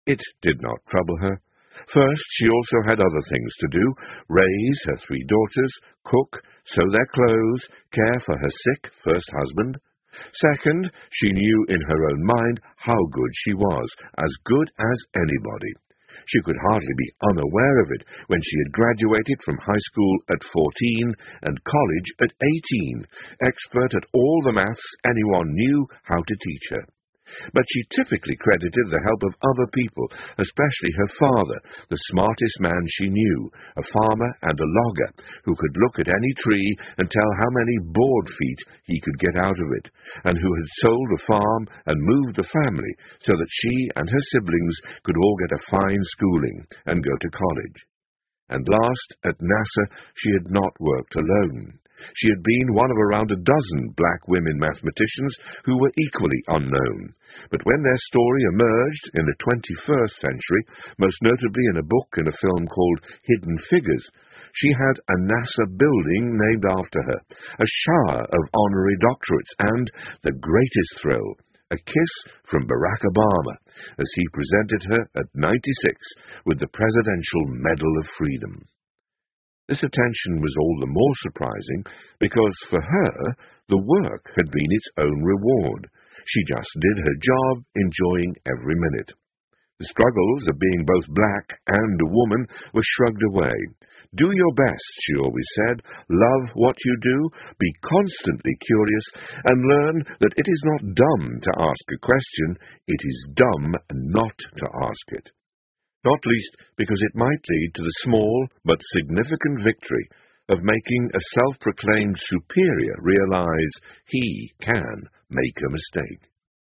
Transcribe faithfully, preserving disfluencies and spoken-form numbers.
It did not trouble her. First, she also had other things to do: raise her three daughters, cook, sew their clothes, care for her sick first husband. Second, she knew in her own mind how good she was, as good as anybody. She could hardly be unaware of it when she had graduated from high school at fourteen and college at eighteen, expert at all the maths anyone knew how to teach her. But she typically credited the help of other people, especially her father, the smartest man she knew, a farmer and a logger, who could look at any tree and tell how many board feet he could get out of it, and who had sold a farm and moved the family so that she and her siblings could all get a fine schooling and go to college. And last, at NASA, she had not worked alone. She had been one of around a dozen black women mathematicians who were equally unknown. But when their story emerged in the twenty-first century, most notably in a book and a film called Hidden Figures, she had a NASA building named after her, a shower of honorary doctorates, and, the greatest thrill, a kiss from Barack Obama as he presented her at ninety-six with the Presidential Medal of Freedom. This attention was all the more surprising because, for her, the work had been its own reward. She just did her job, enjoying every minute. The struggles of being both black and a woman were shrugged away. Do your best, she always said. Love what you do, be constantly curious, and learn that it is not dumb to ask a question, it is dumb not to ask it. Not least because it might lead to the small but significant victory of making a self-proclaimed superior realize he can make a mistake.